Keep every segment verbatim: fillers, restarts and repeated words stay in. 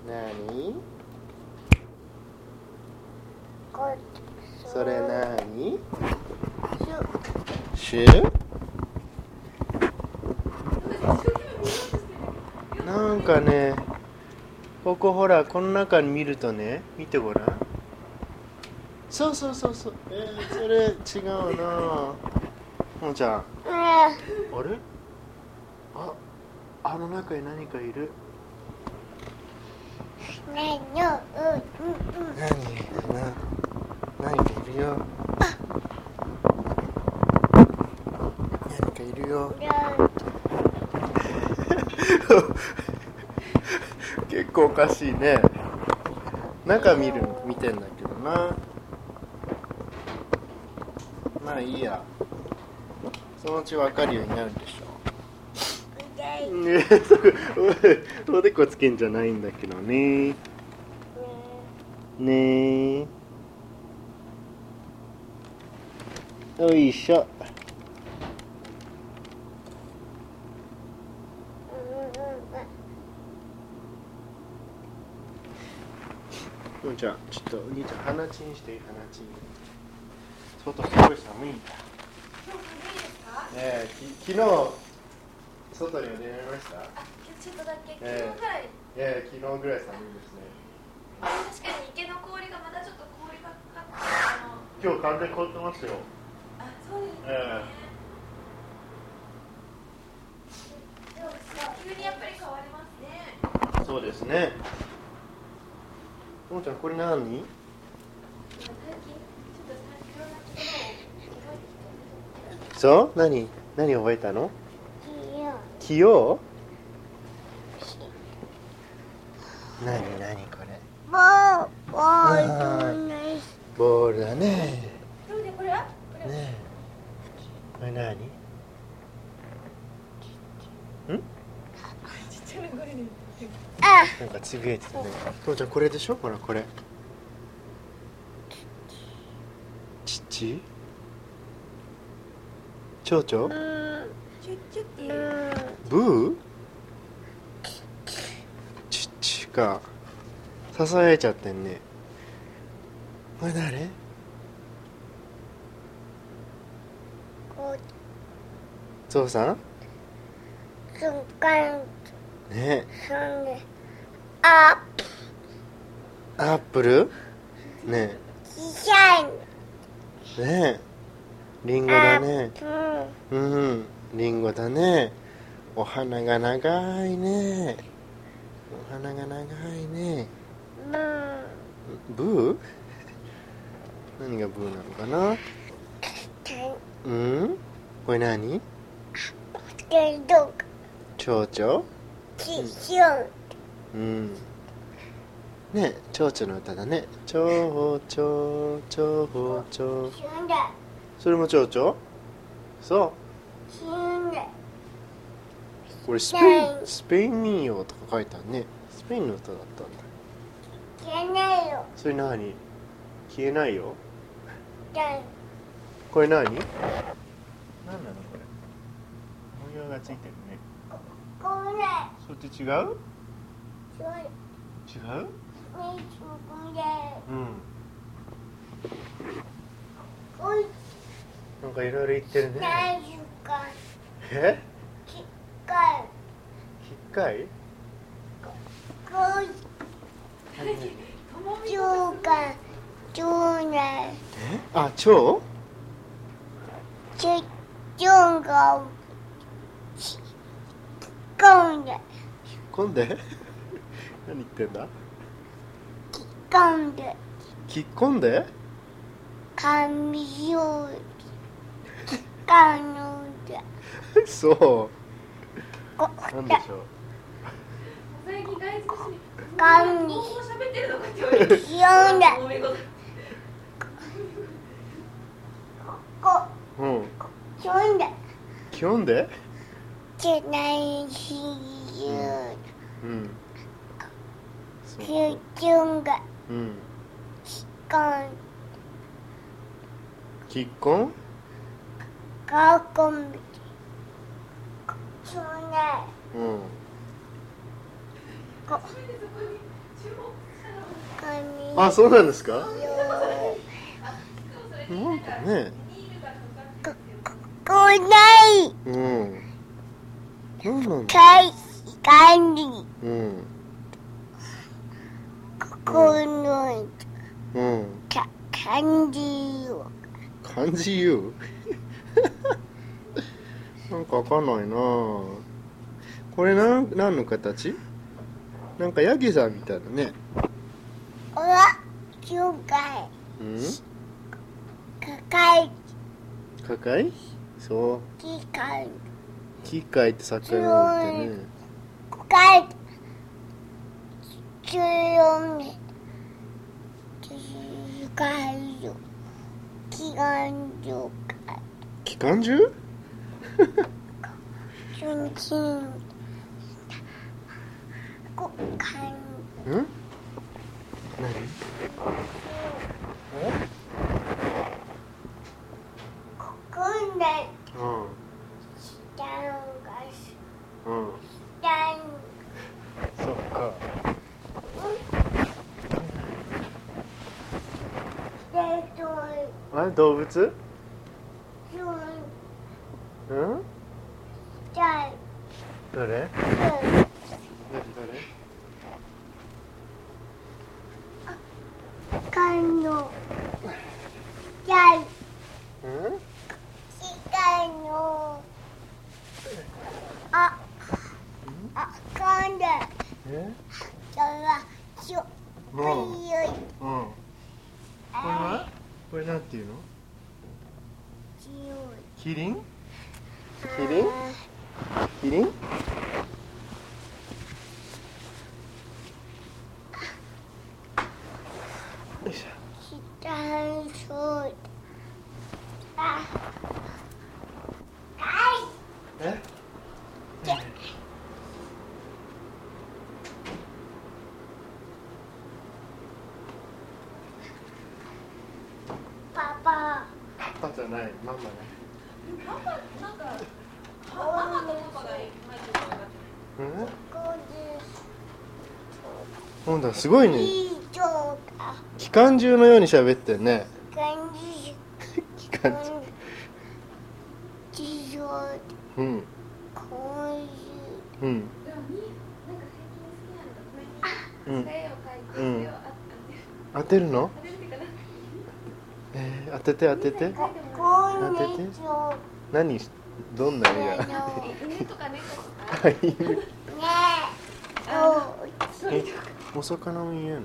何？ こそれ何？ シュシュ？なんかね、ここほらこの中に見るとね、見てごらん。そうそうそうそう。えー、それ違うな。ももちゃん。 ねあれ？あ、あの中に何かいる。 えねえようんうんうん何？な、何かいるよ。何かいるよ。結構おかしいね。中見る見てんだけどな。まあいいや。そのうち分かるようになるでしょ。ねえ、おでこつけんじゃないんだけどね。ねえ。よいしょ。もんちゃん、ちょっとお兄ちゃん鼻チンしていい？鼻チン。外すごい寒いんだ。 今日寒いですか？ ええ、き昨日外には出られました？ あ、今日ちょっとだけ、昨ええ日ぐらい、 ええ、昨日ぐらい寒いですね。 確かに池の氷がまだちょっと氷がかかってあの今日完全に凍ってますよ。 あ、そうですね、 えでも急にやっぱり変わりますね。 そうですね。もんちゃん、これ何？ 最近ちょっといろんなところを覚えてきて、 そう？何？何覚えたの？器用？何何これ？ ボーボールねボールだね。 どうでこれは？これはねえ。これ何？ん？ ちっちゃな声で言ってる。 あなんかつぶやいてたね。もんちゃん、これでしょ？ほらこれ。父？蝶々？ チュッチュッっていう。 ブー？ちっちか。ささやいちゃってんね。これ誰？ こゾウさん？ すんかんねそんであえ。アップル？ねちっちゃいえ。ねえ。リンゴだね。 うんうん。リンゴだね。お花が長いね。お花が長いね。ブー？何がブーなのかな？うん？これ何？ でどこ蝶々？ ちしょんうん。ね、蝶々の歌だね。蝶々、蝶々。 しょんだそれも蝶々？そしょんだう。これスペイン、スペイン民謡とか書いてあるね。スペインの歌だったんだ。 消えないよそれ何？消えないよ。 だこれ何？何なのこれ？模様がついてるね。 これそっち違う？ それ違う？ みつこれうん。 おいなんかいろいろ言ってるね。 大丈夫かえ？ きっかい機械？ こいちょうかちょうねえ？あ、蝶？ ちょちょうがちこんで引っ込んで？何言ってんだ？ こんで引っ込んで？ 髪をかのでそう。 こなんでしょう。 最近外国人髪日本語喋ってるのかって言われて。 しょんだお見事。 こうん。 しょんだ基本で？ じゃないしうん。そう。 ゅちょんがうん。 こん結婚？ かこんちょうねうん。 こそれでそこにあ、そうなんですか。 よなんかね。 ここないうん。なんなんだ。 かい感じうん。 ここのうん。 か感じを漢字言うなんかわかんないな。これなん何の形？なんかヤギさんみたいだね。 おら了解うん？ かかいかかい？そう。 機械機械って魚ってね。 かい強め機械よ機関了解機関銃？ ちゅんちんこかんうん？何？ ここでうん。 下がしうん。 下にそっか。 でとあれ動物？ ちゅんうん？ ちゃいどれ？どれちゅんどれ？ かのちゃいうん？ 下のああかんでえ？ そらちょうん。 強いうん。これは？これなんていうの？ 強キリン？ いキリン？キリン？よいしょ。 下にそうあえ？ パパパパじゃない、ママね。 ママなんかママとパパがいまいちよく分かってない。 うん？ こでほんだ、すごいね。 いいとか機関銃のように喋ってんね。 感じ機関銃。 地上うん。 こういううん。 でもになんか最近好きなのがこれにうん。 絵を描いてうんそれをあ当てるの？ 当てるっていうかな。 えー、当てて当てて。 ここにちょ何し、どんな絵や。 あの犬とか猫とか。 はい。 ねおえ、お魚も言えんの？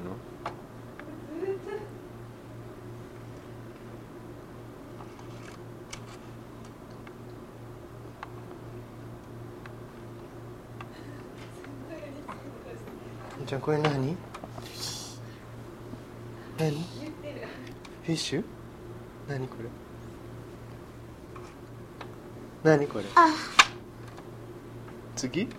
じゃあこれ何？何？ 言ってる。 フィッシュ？何これ？何これ？ あ次？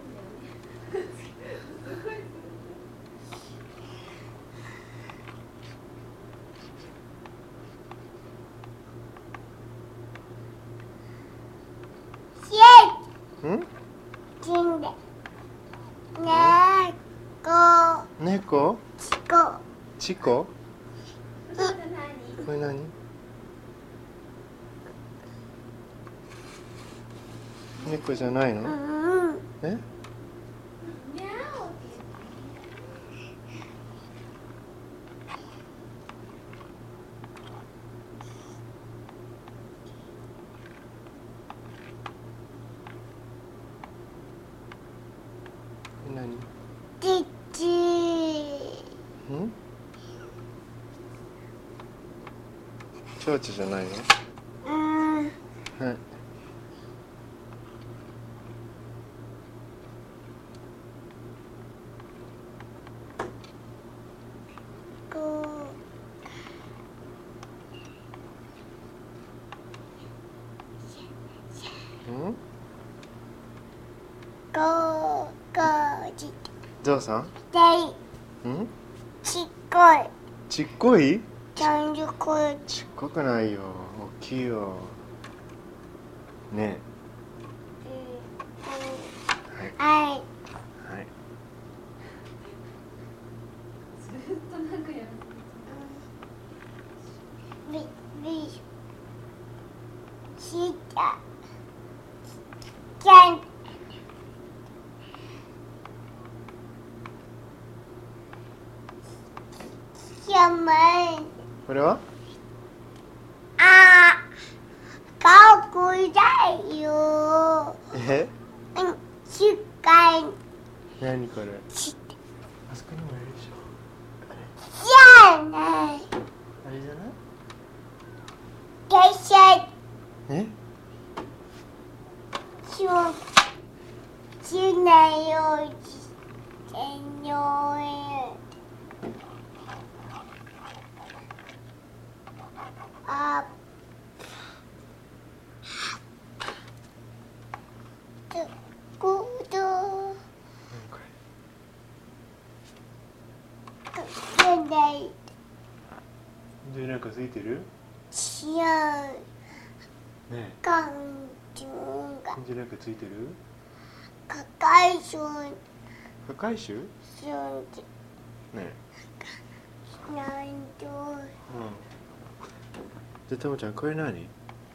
しん？ えちんでねこ猫？ ちこチコ？ それ何？ これ何？猫じゃないの？ うんえ？ にゃーおって何？ ちちん？蝶々じゃないの？ うんはい。 こん？ ここじゾウさん？ でん？ ちっこいちっこい？ ちゃんじこいちっこくないよ。大きいよ。ねはいえ。はい。はい。 ゃまん。 これはあー、かっこいいだよ。 えうん、しっかり何これして。 あそこにもいるでしょあれじゃない。 あれじゃないけしゃえしょしないようにしてよえ。あとこど何こじゃないれでなんかついてる違うね感情がえでなんかついてるかかいそう破壊種そうねえなんとうんでともちゃんこれ何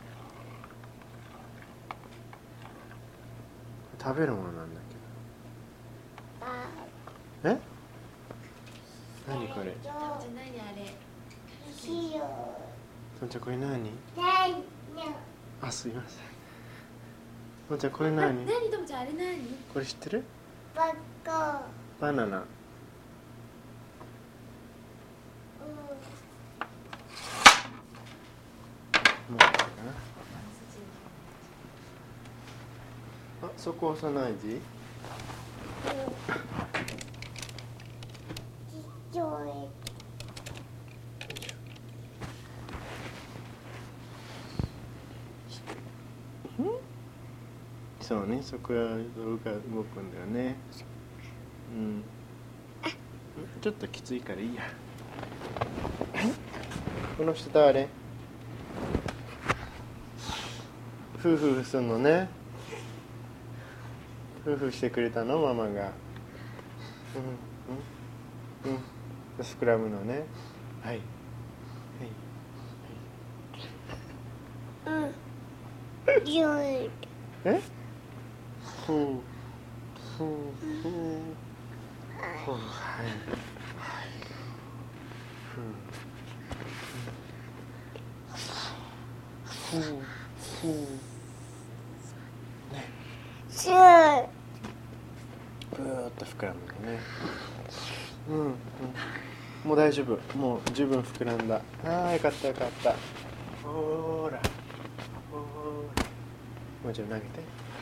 食べるものなんだあけどえ何これじゃあ何あれしよともちゃんこれ何なんのあすいませんともちゃんこれ何何ともちゃんあれ何これ知ってるばっかバナナもう一個かなあそこ押さないでいいちょいそうねそこは動か動くんだよねうんちょっときついからいいやこの人誰夫婦するのね夫婦してくれたのママがうんうんうん膨らむのねはいうんちょいえふうふうふうふうはいはいふうふうふうねしゅうぐーっと膨らむのねうんうんもう大丈夫もう十分膨らんだああよかったよかったほーらほーらもうちょい投げて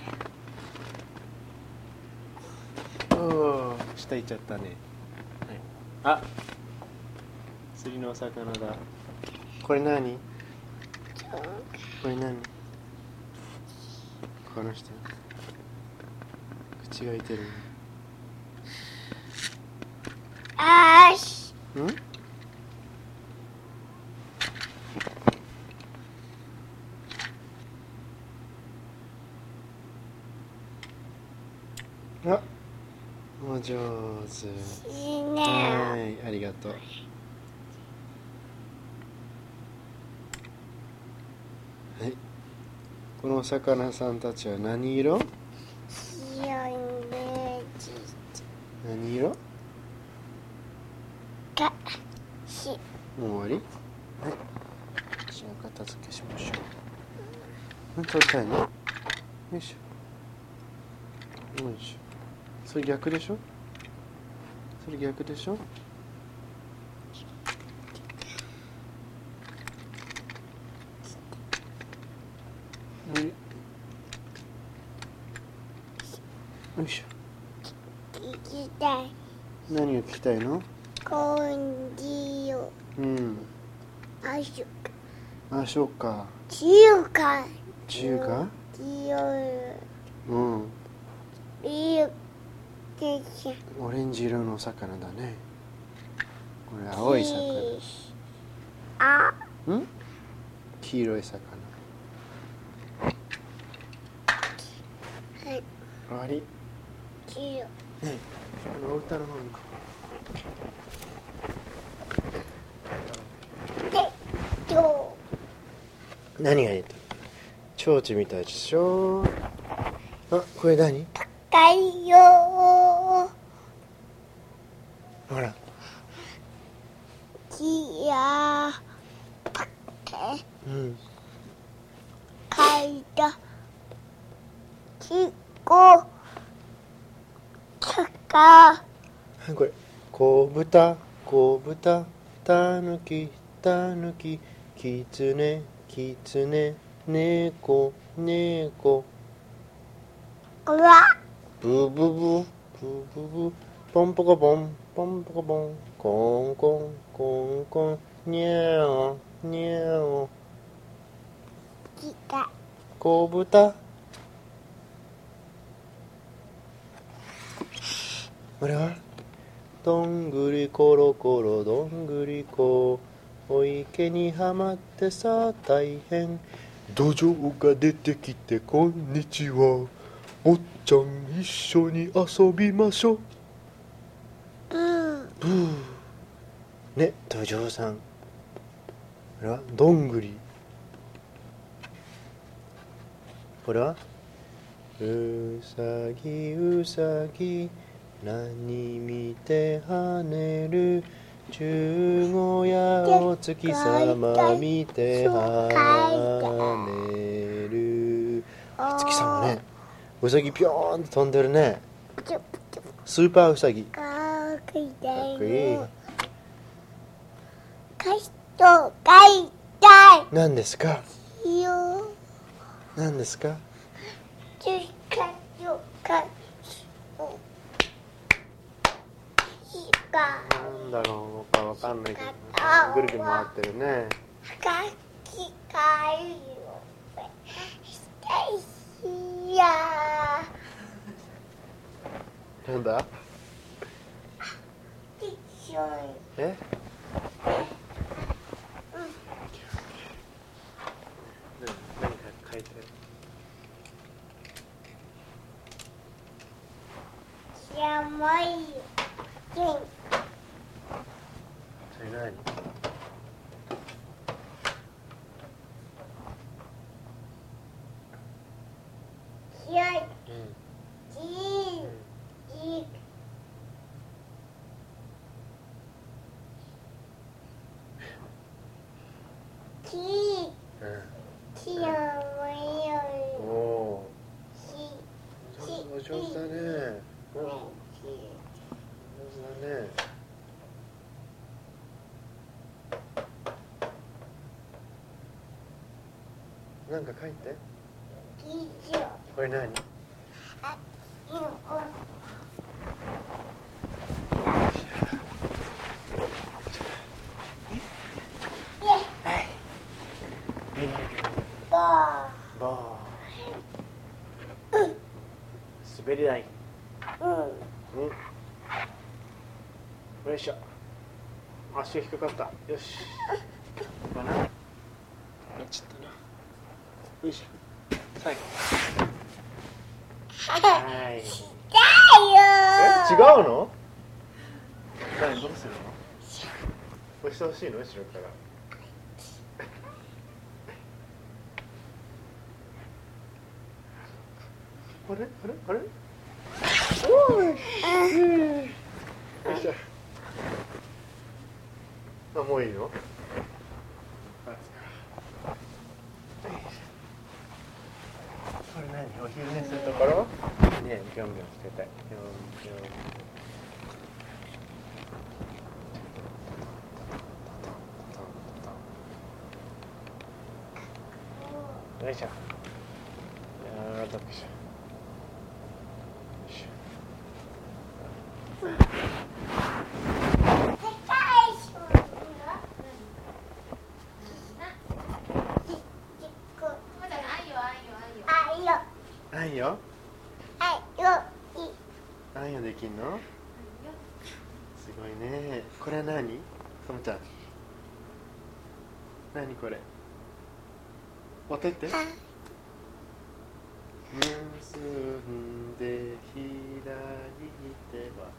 おー下行っちゃったね、はい、あ釣りのお魚だこれ何これ何この人口が開いてるあーしんあお上手いいねはいありがとうはいこのお魚さんたちは何色白いね何色かしもう終わりはいじゃあ片付けしましょううん取りたいねよいしょよいしょそれ逆でしょそれ逆でしょよいしょ聞きたい何を聞きたいのこんじようんあしゅあそうか中華中華強うんいいでしょオレンジ色のお魚だねこれ青い魚あん黄色い魚はい終わり強ねえあのお歌の方に行こでとう何がいいと蝶々みたいでしょあこれ何高いよほらきうん。 かいた。きこ。かか。 これ。こぶた、こぶた、たぬき、たぬき、きつね、きつね、ねこ、ねこ。 うわ。 ブブブ、ブブブ、ポンポコポン、ポンポコポン、コンコン、コンコン、にゃお、にゃお。 きた。 こぶた。これはどんぐりころころどんぐりこ、お池にはまってさ大変、土壌が出てきてこんにちは、おっちゃん一緒に遊びましょう。 ブー。 ブーね、土壌さん。これはどんぐり。これはうさぎうさぎ何見て跳ねる、十五夜お月様見て跳ねる。お月様ね、うさぎぴょーんと飛んでるね。スーパーうさぎ。かかくいたい。 っこいい。 かしとかいたい。 何ですか。 よ。 何ですか。 つかよか。しか。 なんだろうかわかんないけど、ぐるぐる回ってるね。 かきかいよ。していや。 なんだ。 一緒に。 え。何か書いてる。 しゃまいよ。けん。 それ何。 しあい。 うんじい。じ。き。きやまいよ。 おおし。 ー、上手だね。うん、上手だね。なんか書いて。 きじょ。 これ何。 あ、よ。ばバー。滑り台。 ー。うん。 うん。よいしょ。足が引っかかった。よし。かな。落ちたな。よいしょ。最後。はい。え、違うの。何、どうするの。押してほしいの、後ろから。あれ、あれ、あれ。おい。よいしょ。あ、もういいの。これ何、お昼寝するところ。ね、ぴょんぴょんしてたい。ぴょんぴょん。よいしょ。あー、どっしょ。あんよ。あんよできんの。すごいね。これは何。ともちゃん。何これ。おてて。結んで左手は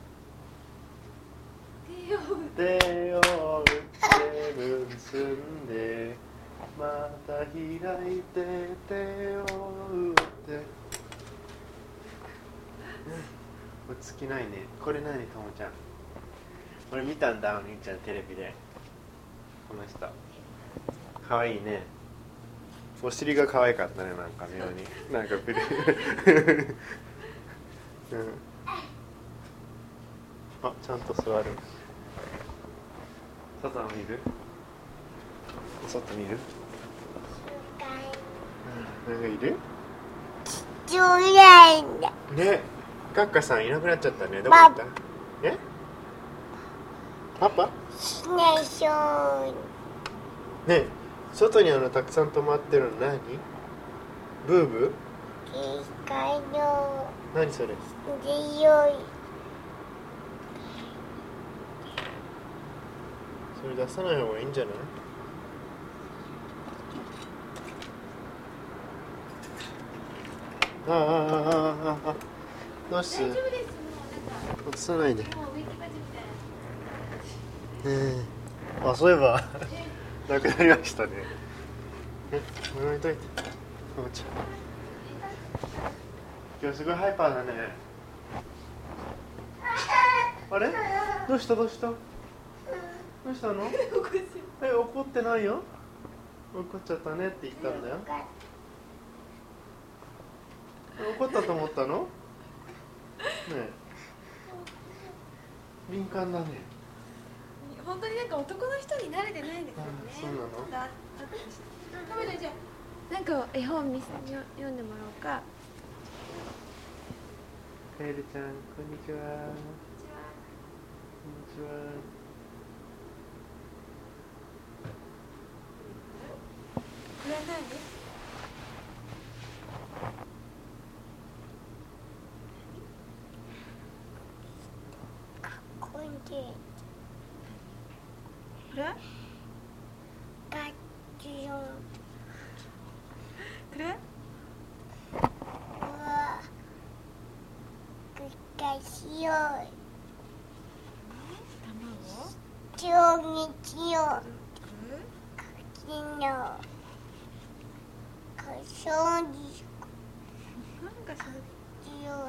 手を打って結んで、また開いて手を打って。これ尽きないね。これ何、ともちゃん。これ見たんだ、お兄ちゃんテレビで。この人。 かわいいね。お尻が可愛かったね、なんか妙に。なんかブルうん。あ、ちゃんと座る。外見る？外見る？なんかいる？ ちょうだいんだ。 ね、カッカさんいなくなっちゃったね。どこ行った？え？パパ？ しないしょう。 ね、外にあのたくさん止まってるの何？ブーブ機械のー？何それ？ 強い。 それ出さない方がいいんじゃない？ああああああああ、どうす？ 大丈夫です。もうなんか落とさないで。 もう植木鉢みたいな。 ええ、あ、そういえばなくなりましたね。え、もらいといて。おもちゃ。今日すごいハイパーだね。あれ？どうしたどうした？どうしたの？え、怒ってないよ。怒っちゃったねって言ったんだよ。怒ったと思ったの？ねえ。敏感だね。 本当になんか男の人に慣れてないですよね。 あ、そうなの？ だカメラじゃあなんか絵本見せ読んでもらおうか。 カエルちゃん、こんにちは。こんにちは。 これは何？ こんでこれ？ ガチよ。 これ？ うわ。くかしよう。 卵？ ちょうぎちよ。かきの。かしょうじなんかそう。 ちよ。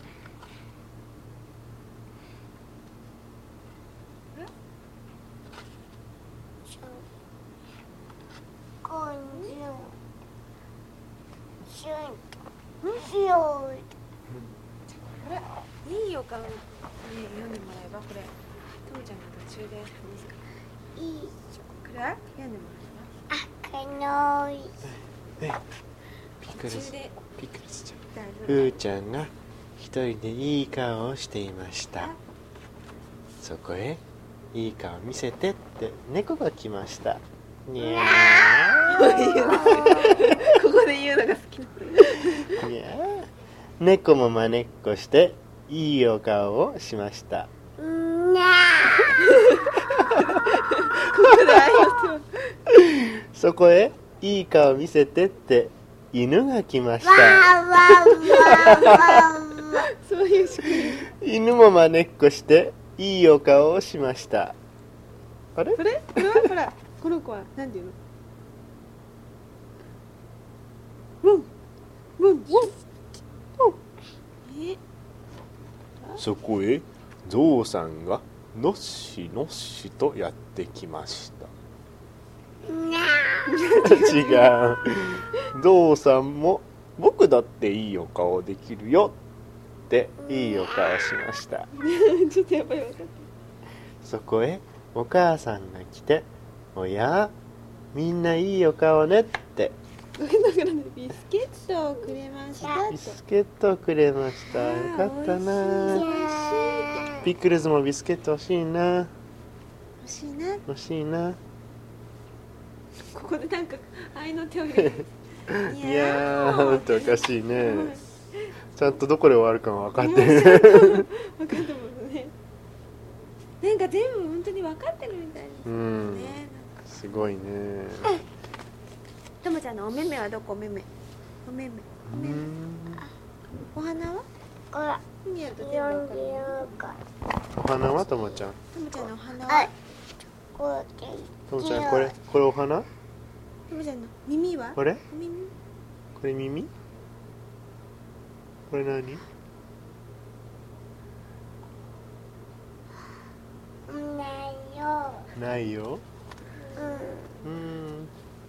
こんじゅう。しゅん。しよう。 これいいよかね読んでもらえばこれともちゃんが途中で話すからいい。 これ読んでもあかのい。 ね、ピクルスらえば途中でピクルスちゃん、 大丈ふーちゃんが一人でいい顔をしていました。そこへいい顔見せてって猫が来ました。にゃ夫ここで言うのが好きなーにゃー。猫もまねっこしていいお顔をしました。 なここで愛の手をそこへいい顔見せてって犬が来ましわた。 わわわそういう仕組み。 犬もまねっこしていいお顔をしました。あれ？ これこれはほらこの子はなんていうの？ウンウンウンえそこへゾウさんがのっしのっしとやってきました。違う。ゾウさんも僕だっていいお顔できるよっていいお顔しました。 ちょっとやっぱり分かっそこへお母さんが来て、おやみんないいお顔ねってた。だからねビスケットをくれましたって。 ビスケットをくれました。よかったな。ピクルスもビスケット欲しいな。 欲しいな。 欲しいな。 ここでなんか愛の手を入れていやーっておかしいね。ちゃんとどこで終わるかも分かって分かったもんね。なんか全部本当に分かってるみたいですうね。 ん、 なんかすごいね。 ともちゃんのお目目はどこ？お目目お目目お目目お花は？ これ見ると全部わかるね。 お花はともちゃん。 ともちゃんのお花あは？ これともちゃんこれこれお花？ ともちゃんの耳は？ これ？ お耳？ これ耳？これ何？ ないよ。 ないよ。 うん。 うん。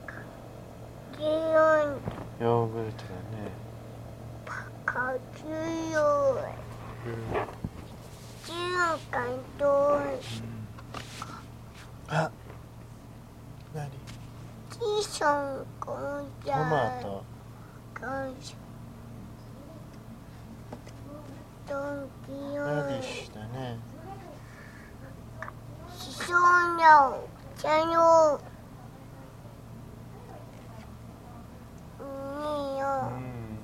なんかどうあ、何？ 小さんこんじトゃマト。 感謝ドンキヨラディッシュだね。 しそなお茶のにようん。うん。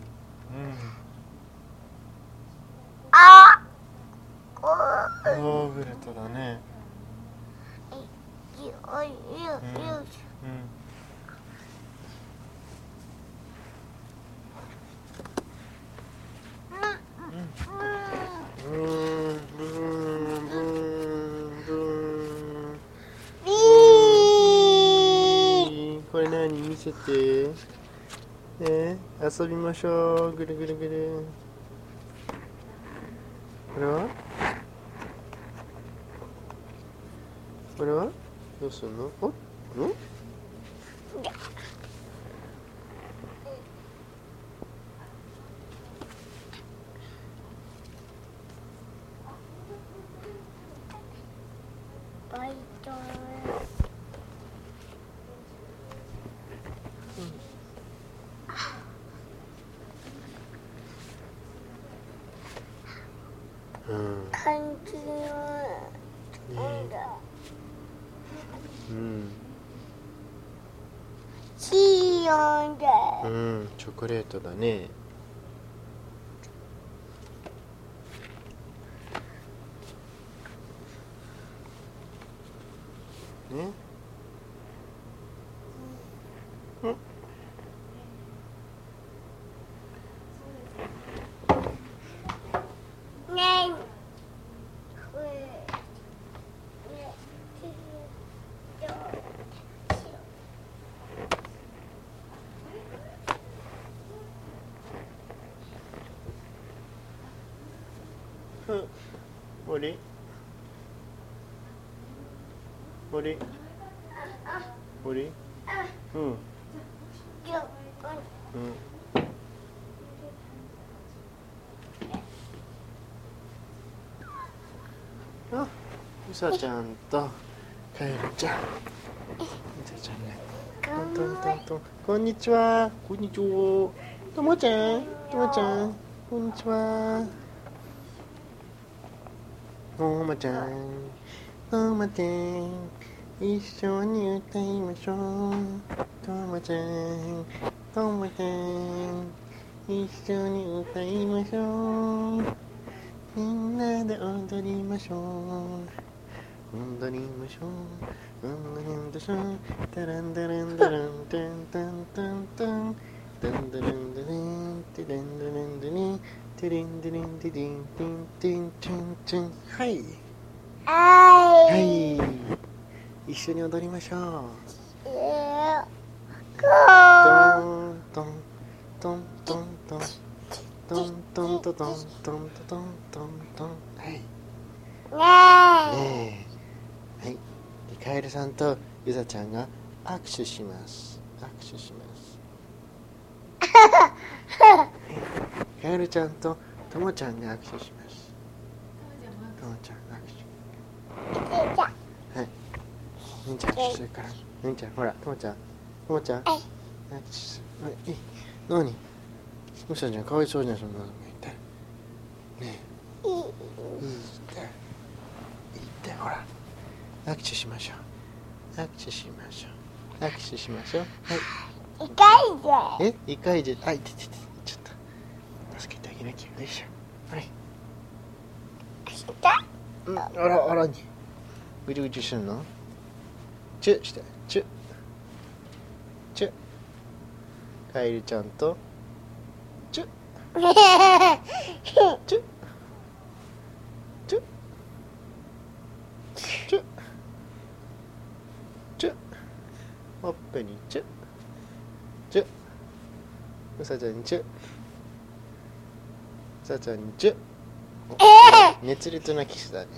あこヨーグルトだね。 うよよようん。ブーンブーンブーンブーン。 ビーこれ何？見せて。えー、遊びましょう。ぐるぐるぐる。これは？これは？どうするの？お？ん？ バイトうん。 感じのねうん。 シーンでうん。チョコレートだね。ね。うん。 ねこれねうん。森？森？森？うん。うん。 よあ、うさちゃんとカエルちゃん。うさちゃんね。トントントントン。こんにちは。こんにちは。ともちゃん。ともちゃん。こんにちは。ともちゃん。ともちゃん。一緒に歌いましょう。ともちゃん。ともちゃん。一緒に歌いましょう。みんなで踊りましょう。踊りましょう。踊りましょう。タランタランタランタンタンタンタン。タンタランタランテレンタランタリンテレンテレンテリンテンテンチンチン。はいははいい。一緒に踊りましょう。 こトントントントントントントントントントントントントン。はい。 うねねえ。はい。でカエルさんとゆざちゃんが握手します。握手します。カエルちゃんとともちゃんが握手します。ともちゃん握手。 えじゃはい。みんちゃん握手するから。みんちゃんほらともちゃん。ともちゃん。 はい握手する。え、なに？うさちゃんかわいそうじゃんそんなの言って。ねえ。 いいいいって。いいってほら。握手しましょう。握手しましょう。握手しましょう。はい。 痛いぜえ、一回じゃ、あ、いててて、ちょっと。助けてあげなきゃ。よいしょ。はい。 痛いうん、あら、あらに。ぐちゅぐちゅするの。チュして、チュ。チュ。カエルちゃんと。チュ。チュ。チュ。チュ。チュ。ほっぺにチュ。チュ。うさちゃんにチュ。うさちゃんにチュ。熱烈なキスだね。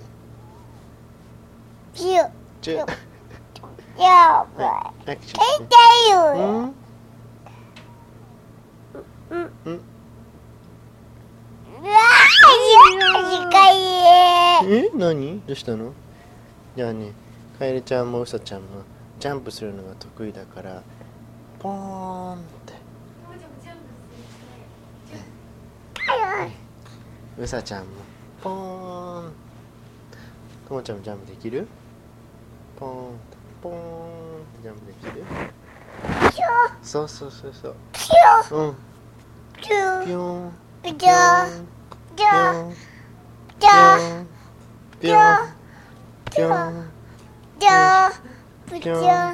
ピュチュ。 やばい握手して。 痛いようん。 うんうん。 うわー痛いえ、何どうしたの？じゃあね、カエルちゃんもウサちゃんもジャンプするのが得意だからポーンって。ウサちゃんもポーン。ともちゃんもジャンプできる？ポーンポーンってジャンプできる？そうそうそうそう。うん。ピョンピョンピョンピョンピョンピョンピョンじゃあ、ぶちゃん。はい 、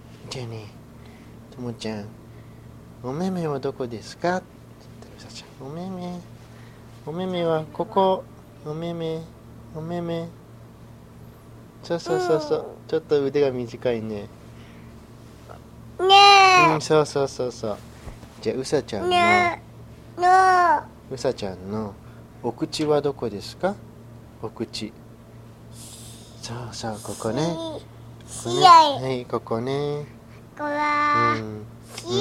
じゃあね、ともちゃん、お目目はどこですかって言ったら、さちゃん、お目目、お目目はここ、お目目、お目目。そうそうそうそう、ちょっと腕が短いね。 ねうん、そうそうそうそう。じゃあ、うさちゃんの、 ねのうさちゃんのお口はどこですか？お口。そうそう、ここね。ここね。はい、ここね。 こらうん。うん。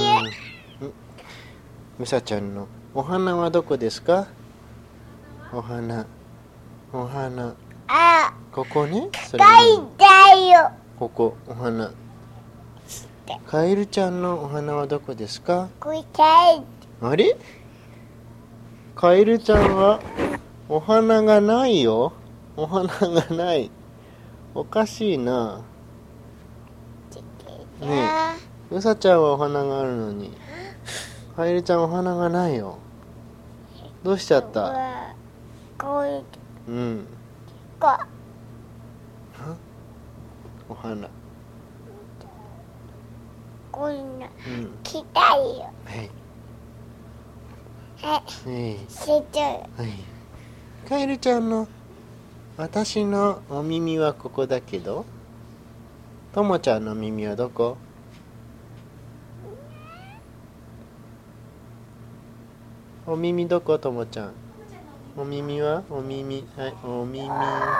うさちゃんのお花はどこですか？お花。お花。 あ、 ここね。それかいたよ。 ここ、お花。カエルちゃんのお花はどこですか？ こいたい。 あれ？カエルちゃんはお花がないよ。お花がない。おかしいな。ねえ、うさちゃんはお花があるのに、カエルちゃんお花がないよ。どうしちゃった？ こい、 うん。 こ、 お花。 こんな、 うん。 きたいよ。 はい。 はい、 はい。 しちゃう。 はい。カエルちゃんの私のお耳はここだけど、ともちゃんの耳はどこ？お耳どこ？ともちゃん。お耳は？お耳。はい、お耳。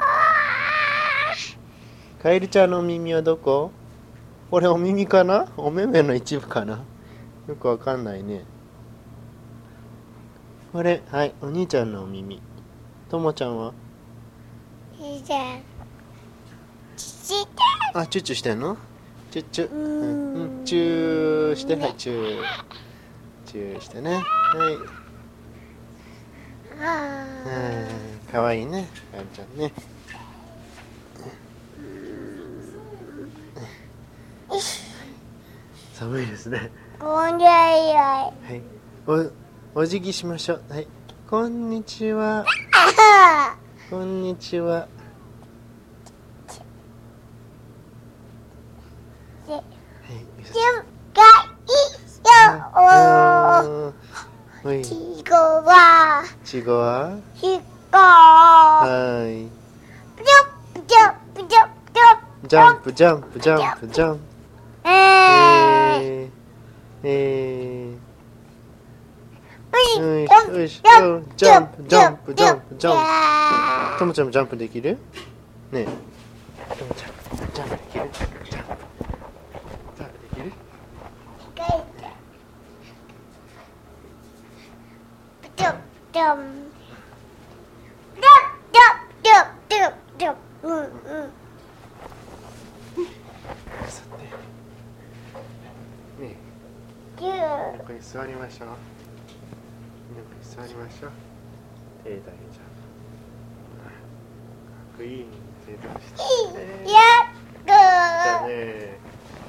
カエルちゃんのお耳はどこ？これお耳かな？お目目の一部かな？よくわかんないね。これ、はい、お兄ちゃんのお耳。ともちゃんは？ しちゃう。しあ、チュッチュしてんの？チュッチュ。 うーんうん、チューして、はい、チュー。チューしてね。はい。 あうん、かわいいね、カエルちゃんね。寒いですね。 こんじゃいやはい。お、お辞儀しましょう。はい。こんにちは。こんにちは。 い。 はい。 じゅんがいよ。 おい。 ちごは。 ちごは。 ひこ。 はい。 ジャンプジャンプジャンプジャンプジャンプジャンプジャンプ。 えー。 えー。えー。 ういよいしょよいしょ。ジャンプジャンプジャンプジャンプ。ともちゃんもジャンプできる？ねえ。ともちゃん、ジャンプできる？ジャンプ。ジャンプできる？ ジャンプジャンプジャンプジャンプジャンプうんうんさて。ねぎゅえ、ここに座りましょう。ここに座りましょう。手だけじゃ。かっこいい。手出して。 ーやっぐだーね。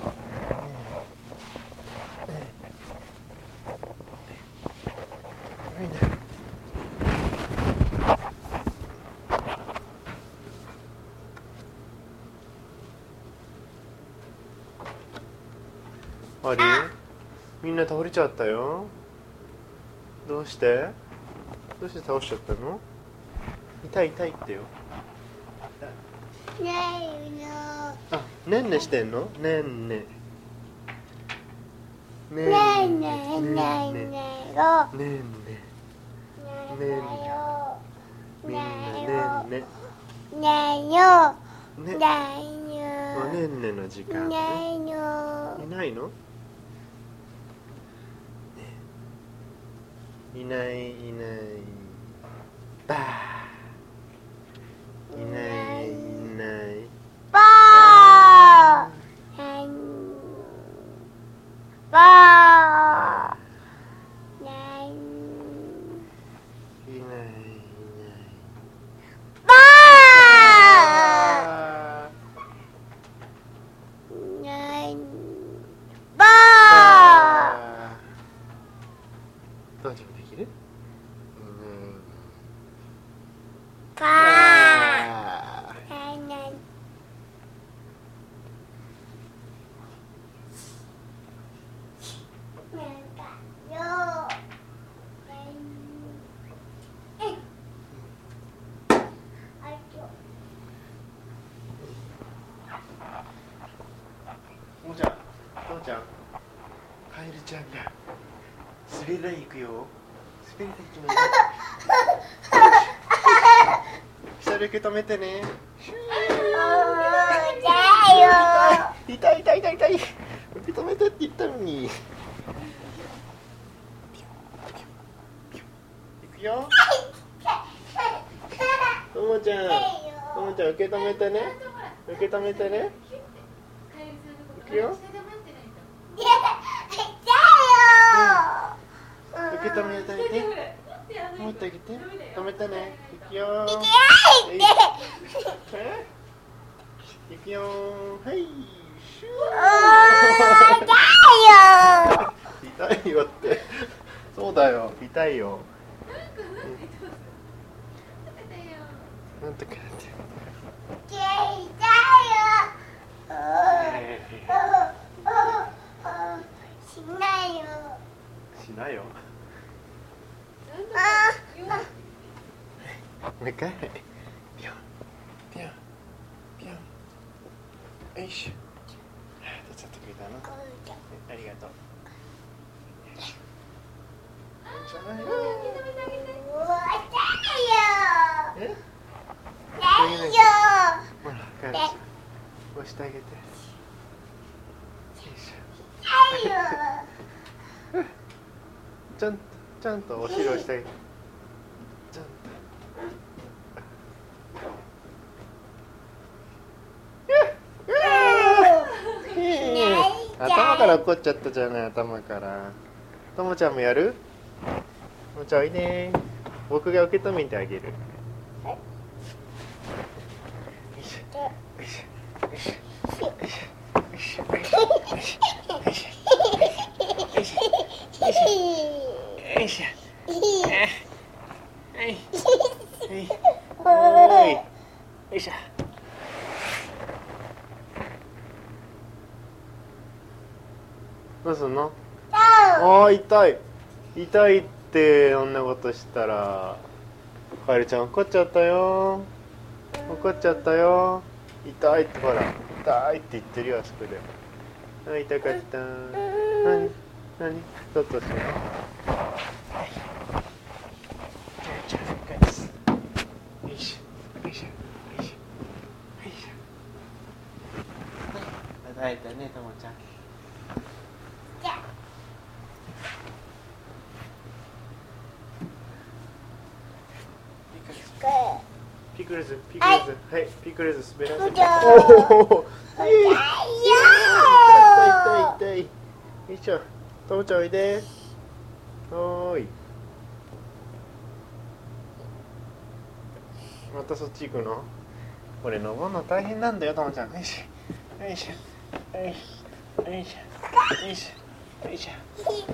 あれ？みんな倒れちゃったよ。どうして？どうして倒しちゃったの？痛い痛いってよ。 ないのあ、ねんねしてんの？ねんね。ねんないね。 ないないねないよんね。ねんね。 ないよみんなねんね。 ないよね。 ないおねよんねの時間。 ないよいないの？いないいない。 ちゃんが滑り台行くよ。滑り台行きましょう。下で受け止めてね。痛い痛い痛い痛い。受け止めてって言ったのに。行くよ。ともちゃん、ともちゃん受け止めてね。受け止めてね。行くよ。受け止めてあげて。持ってあげて。止めてね。行くよ。行くよ。はい。シュー。痛いよって。そうだよ。痛いよ。なんとかやって。しないよ。しないよ。もう一回。ピョンピョンピョン。よいしょ。手伝ってくれたの。ありがとう。え？ほら、カエルちゃん。押してあげて。ちゃんと、ちゃんとお尻をしてあげて。ちゃんと。頭から落っこっちゃったじゃない、頭から。ともちゃんもやる？ともちゃんおいで。僕が受け止めてあげる。よいしょ。よいしょ。よいしょ。よいしょ。よいしょ。よいしょ。よいしょ。よいしょ。よいしょ。よいしょ。どうすんの？ああ、痛い。痛いってそんなことしたら。カエルちゃん怒っちゃったよ。怒っちゃったよ。痛いってほら。痛いって言ってるよ、あそこで。あ、痛かった。何？何？どうぞしよう。よいしょ。よいしょ。よいしょ。よいしょ。叩いたね、ともちゃん。ピクルス、ピクルス、はい、ピクルス滑らせて。おお。痛い痛い痛い。よいしょ。ともちゃんおいで。おーい。またそっち行くの？これ登るの大変なんだよ、ともちゃん。よいしょ。よいしょ。よいしょ。よいしょ。よいしょ。よいしょ。よいしょ。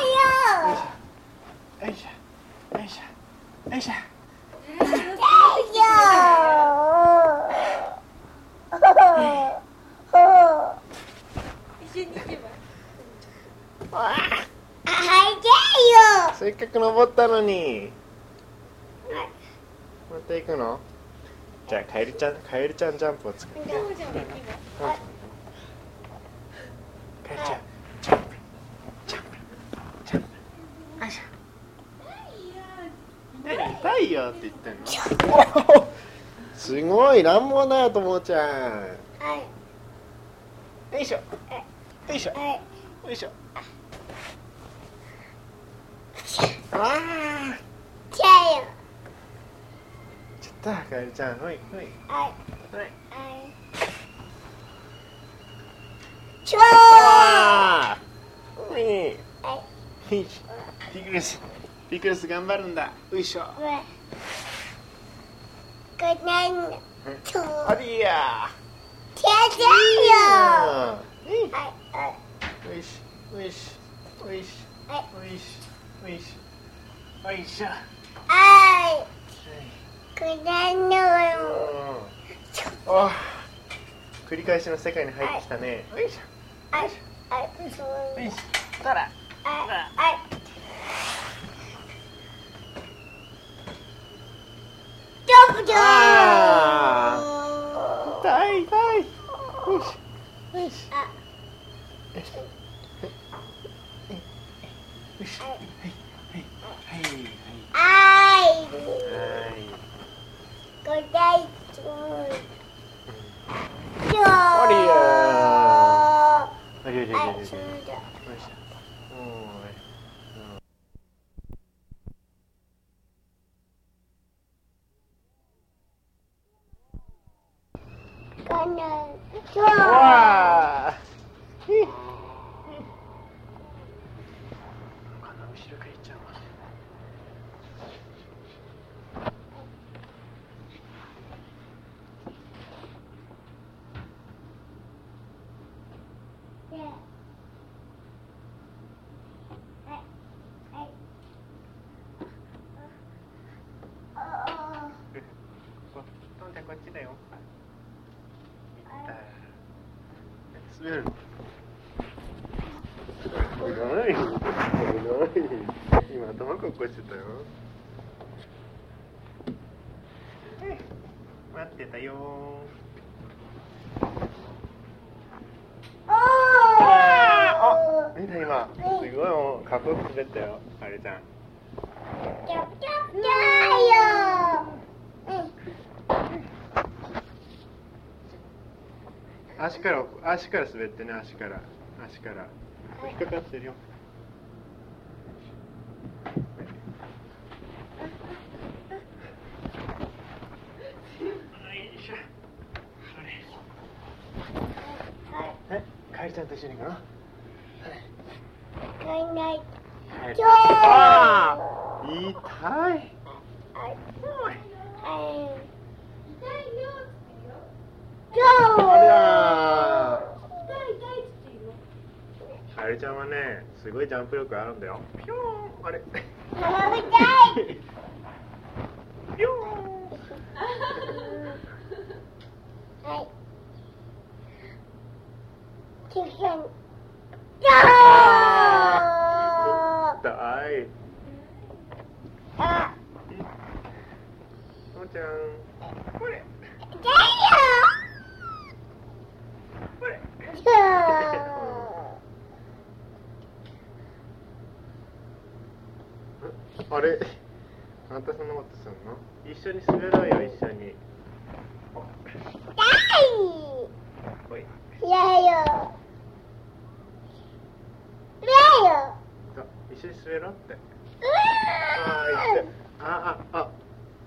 よいしょ。よいしょ。よいしょ。せっかく登ったのに。また行くの？じゃあカエルちゃん、カエルちゃんジャンプを作って。カエルちゃん、ジャンプ、ジャンプ、ジャンプ、ジャンプ。よいしょ。痛いよって言ってんの？すごい乱暴だよ、ともちゃん。よいしょ。よいしょ。よいしょ。ああ。ちょっとカエルちゃん、ほいほい。はい。はい。ちょあー。ほい。はい。ピクルス、ピクルス頑張るんだ。よいしょ。ありや。よいしょ。よいしょ。よいしょ。よいしょ。よいしょ。よいしょ。はい。あ、繰り返しの世界に入ってきたね。よいしょ。よいしょ。よいしょ。よいしょ。たら。ああ。痛い痛い。よいしょ。よいしょ。よいしょ。 はいご大丈夫。 ありゃあありゃりゃりゃりゃ。よいしそうだ。 ょ。おーい。 かな。 わあ。この後ろから行っちゃうわ。とんちゃんこっちだよ。滑るの。危ない。危ない。今頭こっこしてたよ。待ってたよ。見た今。すごいもうかっこよく滑ったよ。あれちゃん。 ちゃちゃよ。 足から足から滑ってね。足から足から引っかかってるよ。え、カエルちゃんと一緒に行くの？ かない。 ちょあー痛い。ありゃー。カエルちゃんはね、すごいジャンプ力あるんだよ。ピョーン。あれ。 ママみたい。 ピョーン。 はい。チキン。 痛い。 あ。 ともちゃん。これ。 だよ。 これ。あれ、あんたそんなことすんの？一緒に滑ろうよ、一緒に。 だおい。 い。やよ。やよ。 そう、一緒に滑ろうって。 うあー、痛い。あ、あ、あ。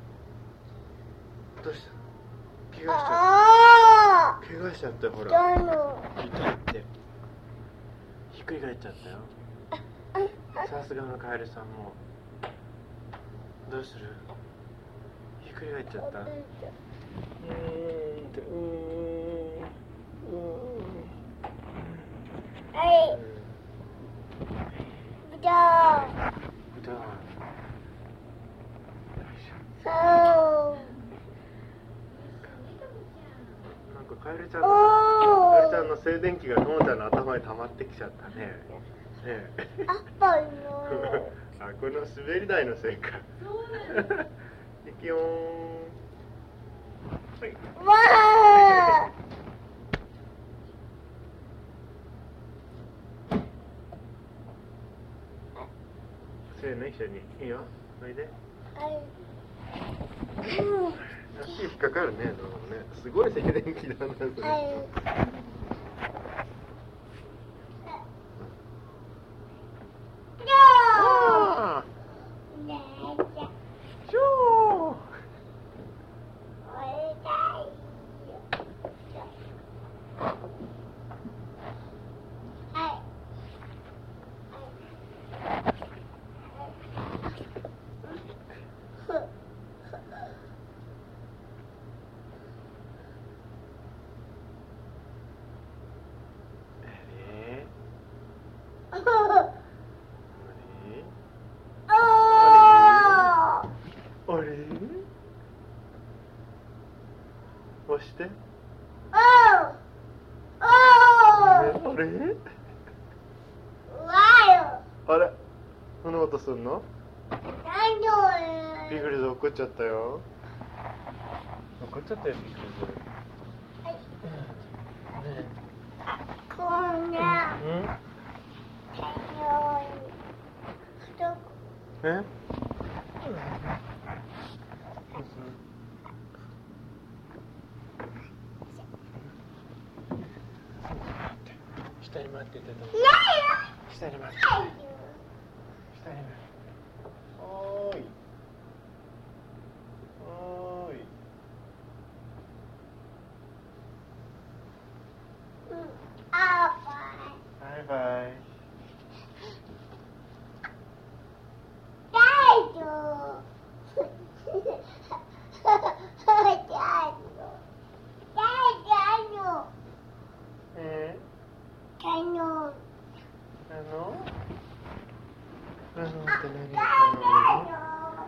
どうした？怪我しちゃった。 あ怪我しちゃったよ、ほあ。 ら。 どの。 痛いって。ひっくり返っちゃったよ。さすがのカエルさんも。どうする？ひっくり返っちゃった。うーんってうーんうはい。ぶどう。 ぶどう。 そう。 なんかカエルちゃんのカエルちゃんの静電気がともちゃんの頭に溜まってきちゃったね。ねえ。 アップルの。 あ、この滑り台のせいか。いきよーん。はい。 わあ。 せーの一緒にいいよ。おいで。 はい。 足引っかかるね。どうもね。すごい静電気だなそれ。 はい。 あー。 ねえ。 しょー。あれ？押して。あれ？あれ？そんなことすんの？ピグリズ怒っちゃったよ。怒っちゃったよ、ピグリズ。 こんな。 うん？え？ 下に待っててどうぞ。下に待ってて。下に待って。おーい。おーい。バイバイ。えー、あのあのって何あ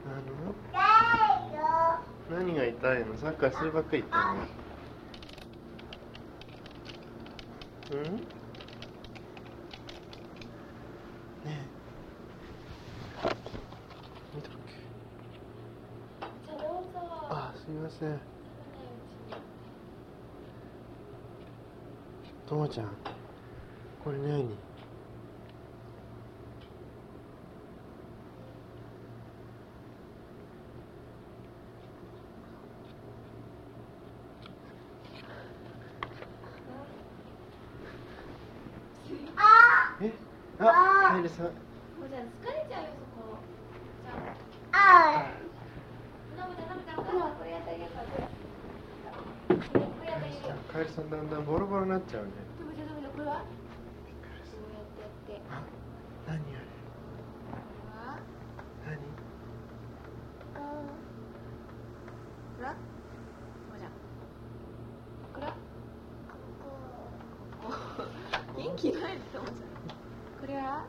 の何が痛いの？サッカーするばっかり言ったの？うん？ねえ見たっけ？ じゃあどうぞ。 あ、すいません。ともちゃん、これ何？え？あ、カエルさん。 もうじゃあ疲れちゃうよそこ。じゃああ、のぶちゃんのぶちゃん、お母さんこれやってあげるから。これやってあげるよ。 カエルさんだんだんボロボロになっちゃうね。 のぶちゃんのぶちゃん、これは？こうやってやって。 あ、何あれ？ あ？ 何？ こら？のぶちゃん。こら？元気ないってのぶちゃん。これは？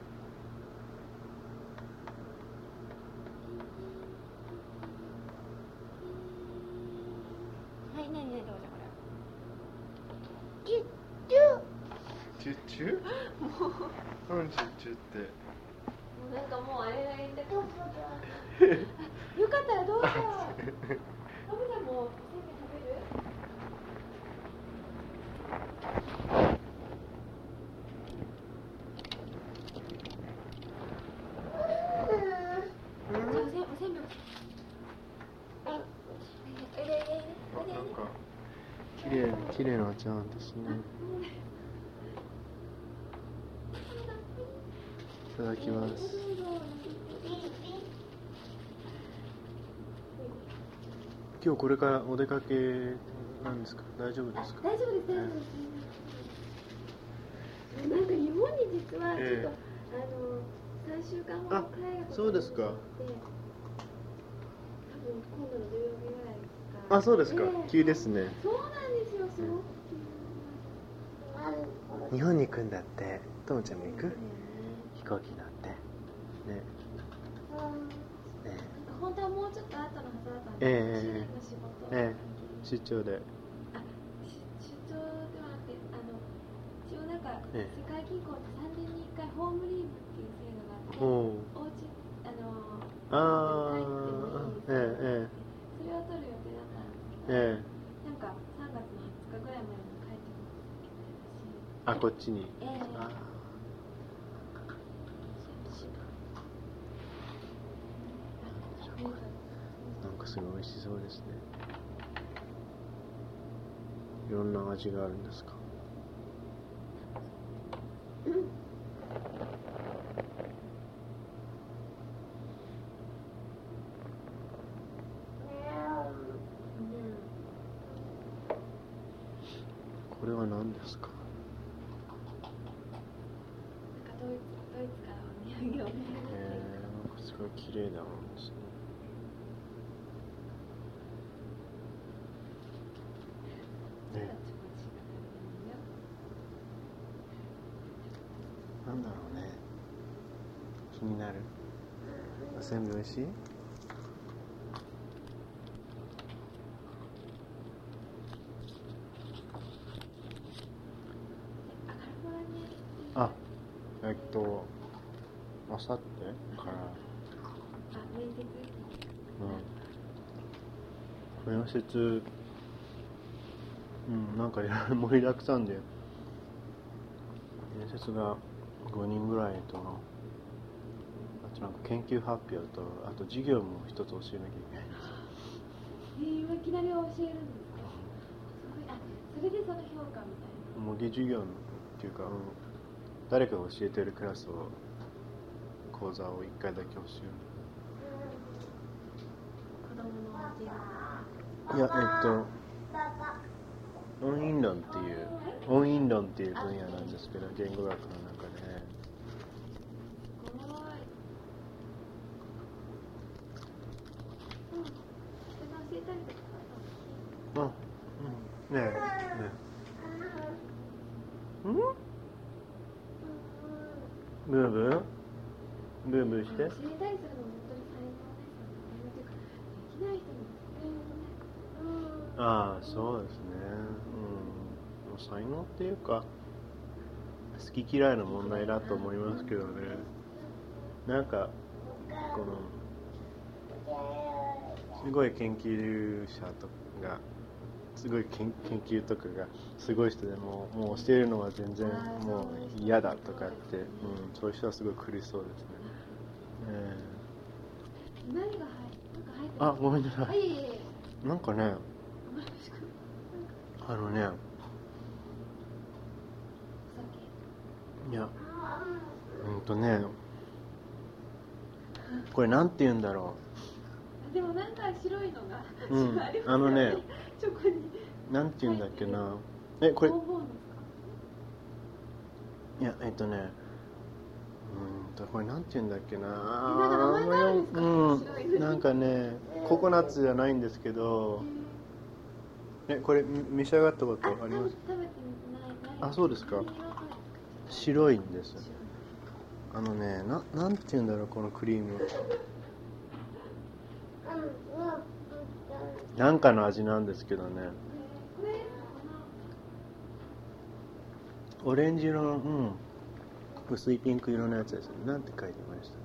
はい、なになに、どうじゃこれ。 チュッチュ？何チュッチュって。 もうなんかもうあれがやりたくて。よかったらどうぞ。のぶちゃんもおせんべい食べる？じゃあおせんおせんべい。おいでおいでおいで。 なんか綺麗綺麗なちゃんですね。いただきます。今日これからお出かけなんですか？大丈夫ですか？ 大丈夫です大丈夫です。なんか日本に実はちょっと、 ええ、 あのさんしゅうかんほどあ、 海外そうですか。 多分今度の土曜日ぐらいか。 あ、そうですか。 ええ、 急ですね。 そうなんですよ。すごく急日本に行くんだって。ともちゃんも行く？ なんだよね。 飛行機乗ってね。ね。 なんか本当はもうちょっと後のはずだったんええですけど、主人の仕事ええ、出張で。 あ、出張ではなくて、あの一応なんか、 ええ、 世界銀行ってさんねんにいっかいホームリーブっていう制度があって、 ほう。 お家あのあ帰ってもいいあ、ええそれを取る予定だったんですけど、 ええ、ええ。 なんかさんがつのはつかぐらいまでに帰ってこなきゃいけないし、 あ、こっちに。 ええ、 あなんかすごい美味しそうですね。いろんな味があるんですか？これは何ですか？ なんかドイツドイツからお土産をね。 えー、なんかすごい綺麗なもんですね。ね、なんだろうね。気になる。おせんべい美味しい？あ、えっと、あさってから。 あ、面接。 うん。面接、うん、なんかいろいろ盛りだくさんで、面接がごにんぐらいとのなんか研究発表とあと授業も一つ教えなきゃいけないんですよ。 えー、今いきなり教えるんですか？すごい。あ、それでその評価みたいな。 模擬授業っていうか、うん、誰かが教えてるクラスを講座を一回だけ教える。 子供の授業。 いや、えっと音韻論っていう音韻論っていう分野なんですけど、言語学の中で。 すごい。うん。それ教えたりとか。 うん、うん、ねえ、ねえ。ん？ブーブー？ブーブーして。 教えたりするの本当に才能ですよね。できない人もいるよね。 ああ、そうですね。うん。才能っていうか、好き嫌いの問題だと思いますけどね。なんかこのすごい研究者とかがすごい研究とかがすごい人でももうしているのは全然もう嫌だとかって、うん、そういう人はすごい苦しそうですね。えー、何が入なんか入ってー、あ、ごめんなさい。いえいえ。 い。なんかね、あのね、いや、うんとね、これなんて言うんだろう。でもなんか白いのが、 うん、あのね、 チョコに。 なんて言うんだっけな。え、これ、 方法のいや、えっとね、うんと、これなんて言うんだっけな。 なんか名前があるんですか？ うん、なんかね、ココナッツじゃないんですけど、え、これ召し上がったことあります？ 食べてない。 あ、そうですか。白いんです。あのね、な、なんて言うんだろう、このクリーム。なんかの味なんですけどね。オレンジ色の、うん、薄いピンク色のやつですね。なんて書いてましたっ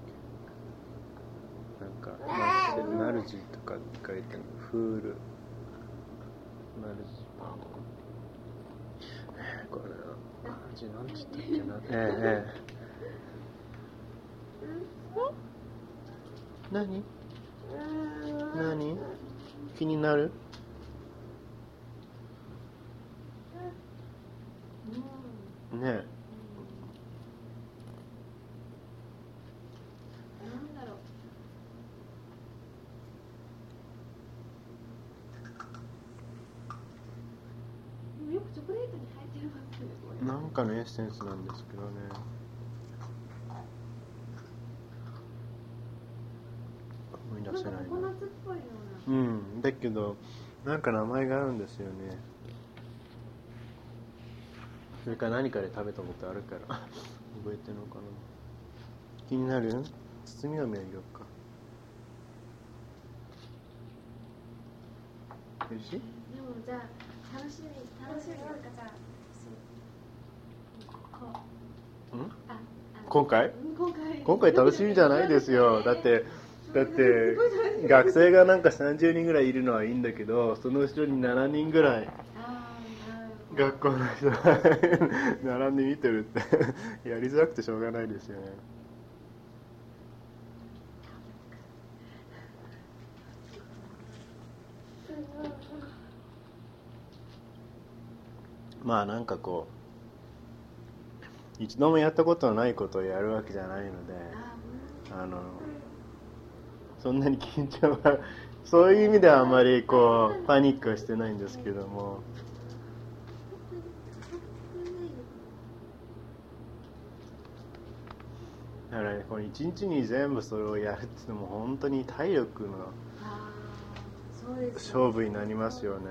け？なんか、ナルジとかって書いてる。フール。ナルジパン。えー、これ、味なんて言ったっけな。ええええ。何？何？気になる？ねえ。 なんだろう。よくチョコレートに入ってますね、これ。 なんかのエッセンスなんですけどね。思い出せないな。 ココナッツっぽいような。うん、だけどなんか名前があるんですよね。それから何かで食べたことあるから覚えてるのかな。気になる？包みを見あげようか。おいしい？ でもじゃあ楽しみ楽しみなんかじゃあこう、 うん？ ああ今回？ 今回今回楽しみじゃないですよ。だってだって学生がなんかさんじゅうにんぐらいいるのはいいんだけど、その後ろにななにんぐらい学校の人が並んで見てるってやりづらくてしょうがないですよね。まあなんかこう一度もやったことのないことをやるわけじゃないので、あのそんなに緊張はそういう意味ではあまりこうパニックはしてないんですけども、だからこの一日に全部それをやるっていうのも本当に体力の勝負になりますよね。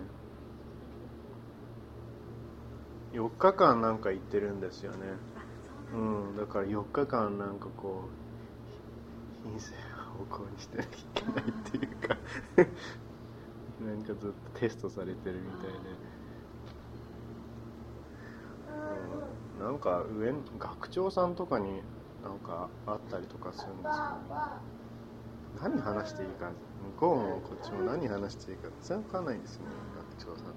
よっかかんなんか行ってるんですよね。うん、だからよっかかんなんかこう品性を方向にしてなきゃいけないっていうかなんかずっとテストされてるみたいで、うん、なんか上学長さんとかになんかあったりとかするんですよね。何話していいか向こうもこっちも何話していいか全然分かんないんですよね、学長さんとか。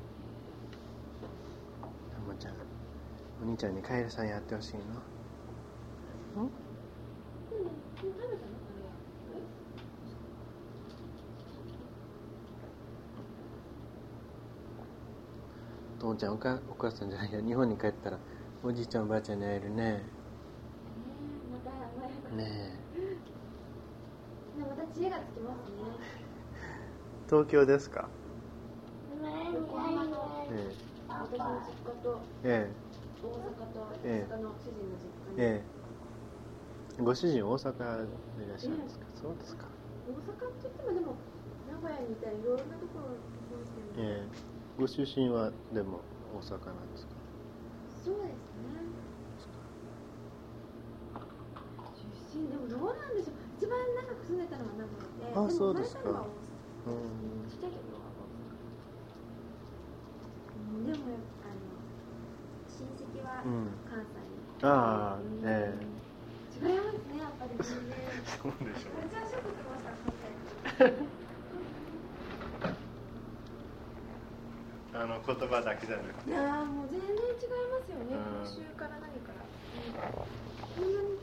たまちゃん、お兄ちゃんにカエルさんやってほしいの？ 食べたのあれともちゃん、おかお母さんじゃないや、日本に帰ったらおじいちゃんおばあちゃんに会えるね。 ねまた甘やかねえ。 また知恵がつきますね。 東京ですか？ 横浜のえ私の実家とええ大阪とええ実家の主人の実家に、 えええご主人大阪でいらっしゃるんですか？そうですか。 大阪って言ってもでも名古屋にいたりいろんなところに行ってますけど、 ええご出身はでも大阪なんですか？ そうですね。出身でもどうなんでしょう。一番長く住んでたのは名古屋で、 あもそうですか生まれたのは大阪。 うんちっちゃい時は大阪。うんでもあの親戚はうん関西に。 ああうんえ違いますねやっぱり全然。 えそうでしょめっちゃショック受けました関西。 あの言葉だけじゃなくて。 いやーもう全然違いますよね。 うん風習から何から。こんなに違うんだと思って。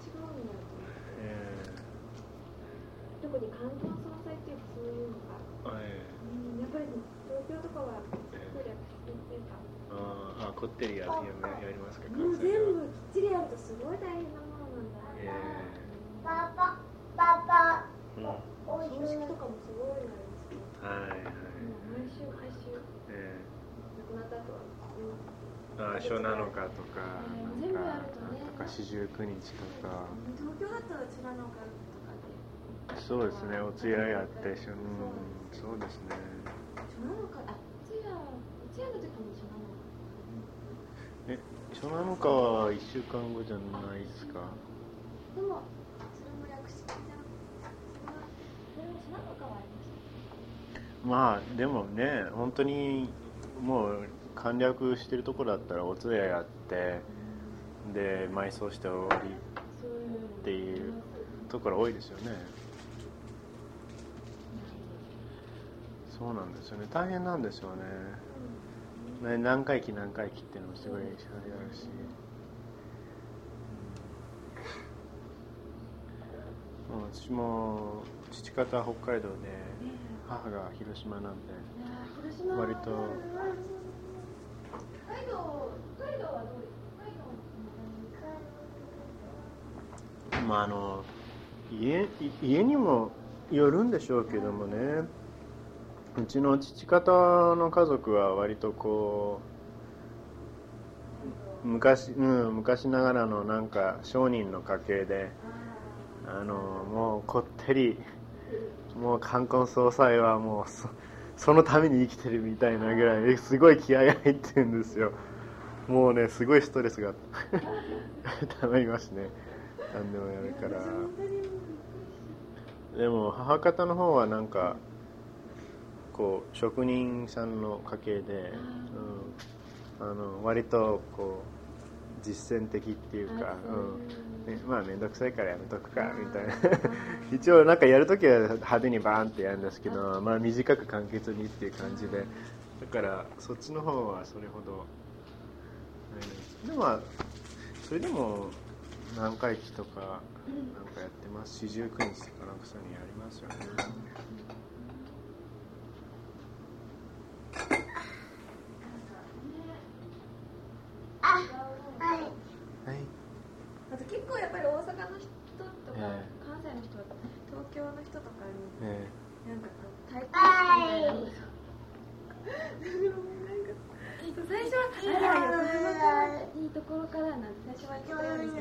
え特に関東総裁っていうかそういうのが、 ええうん、やっぱり東京とかはそれはっていうか、 ああこってりやややりますか？ もう関西では全部きっちりやるとすごい大変なものなんだ。 えパパパパえうんおいしい葬式とかもすごいなんですけど、 はいはいもう毎週毎週え亡くなった後は、 えああ初七日とかうん全部やるとねなんとか四十九日とか東京だとうちなのかとかで、 そうですねお通夜やってしょうんそうですね初なのかあうちやうちやの時も初なのか。 え初七日は一週間後じゃないですか？ でもそれも略式じゃん。それはそれは初なのかはありました。 まあでもね本当にもう簡略してるところだったらお通夜やってで埋葬して終わりそういうのっていうところ多いですよね。そうなんですよね大変なんですよね。ね何回忌何回忌っていうのもすごいあるし、うん、私も父方は北海道で母が広島なんで割と北海道北海道はどうですか？北海道まああの家家にもよるんでしょうけどもねうちの父方の家族は割とこう昔、うん、昔ながらのなんか商人の家系であのもうこってりもう冠婚葬祭はもう そ, そのために生きてるみたいなぐらいすごい気合い入ってるんですよ。もうねすごいストレスがたまりますね何でもやるから。でも母方の方はなんかこう職人さんの家系で、うん、あの割とこう実践的っていうか、うんね、まあ面倒くさいからやめとくかみたいな一応なんかやるときは派手にバーンってやるんですけど、まあ、短く簡潔にっていう感じでだからそっちの方はそれほどないですでもまあそれでも何回忌とかなんかやってます四十九日とかなんかそういうのやりますよね。 あと結構やっぱり大阪の人とか、 ええ関西の人は東京の人とかに、 えなんかこう対抗みたいな最初はあれは横浜からいいところからなんて最初は言ってたんですけど